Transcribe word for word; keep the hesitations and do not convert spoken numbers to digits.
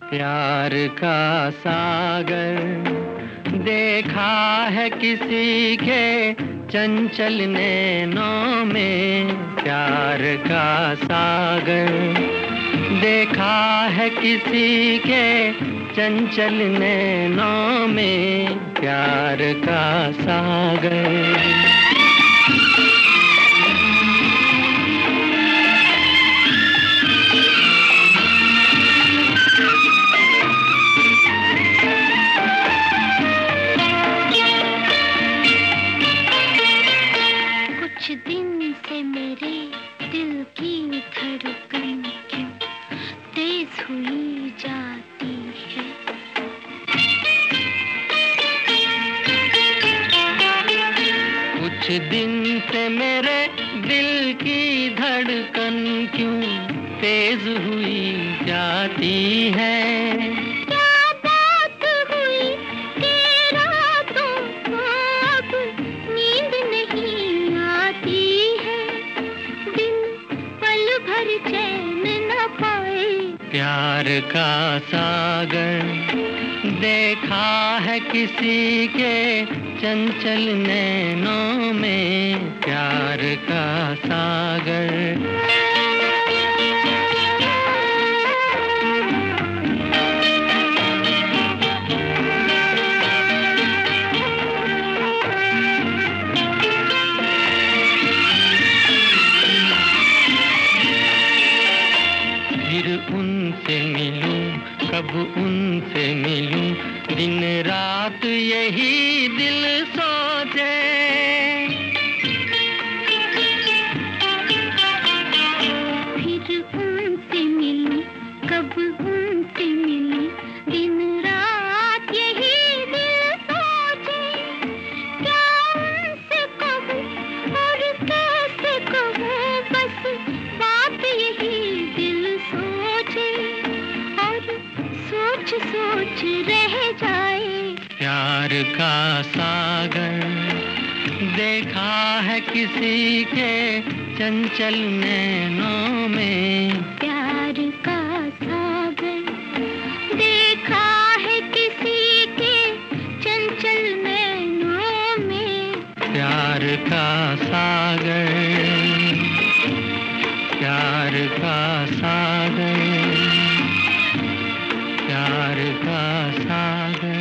प्यार का सागर देखा है किसी के चंचल नैनों में। प्यार का सागर देखा है किसी के चंचल नैनों में। प्यार का सागर कुछ दिन से मेरे दिल की धड़कन क्यों तेज हुई जाती है। कुछ दिन से मेरे दिल की धड़कन क्यों तेज हुई जाती है। क्या बात हुई तेरा तुमको अब नींद नहीं आती है। दिन पल भर चैन न पाए। प्यार का सागर देखा है किसी के चंचल नैनों में। प्यार का सागर फिर उनसे मिलूं, कब उनसे मिलूं, दिन रात यही दिल सोचे। फिर उनसे मिलूं, कब उनसे मिलूं, दिन रात यही दिल सोचे। क्या उनसे कहूँ और कैसे कहूँ, बस बात यही दिल सोचे और सोच सोच रह जाए। प्यार का सागर देखा है किसी के चंचल नैनों में। प्यार का सागर देखा है किसी के चंचल नैनों में। प्यार का सागर, प्यार का सागर, प्यार का सागर।